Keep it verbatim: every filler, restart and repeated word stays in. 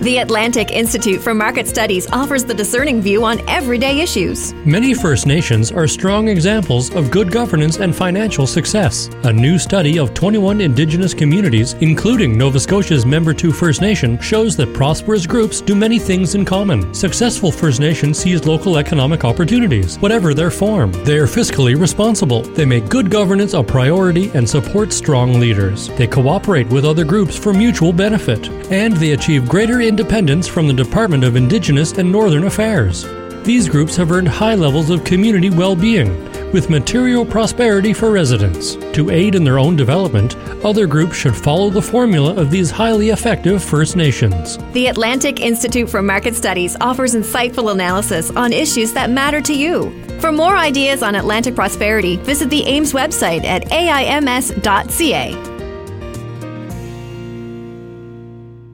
The Atlantic Institute for Market Studies offers the discerning view on everyday issues. Many First Nations are strong examples of good governance and financial success. A new study of twenty-one Indigenous communities, including Nova Scotia's Member two First Nation, shows that prosperous groups do many things in common. Successful First Nations seize local economic opportunities, whatever their form. They are fiscally responsible. They make good governance a priority and support strong leaders. They cooperate with other groups for mutual benefit. And they achieve greater independence from the Department of Indigenous and Northern Affairs. These groups have earned high levels of community well-being, with material prosperity for residents. To aid in their own development, other groups should follow the formula of these highly effective First Nations. The Atlantic Institute for Market Studies offers insightful analysis on issues that matter to you. For more ideas on Atlantic prosperity, visit the A I M S website at A I M S dot C A.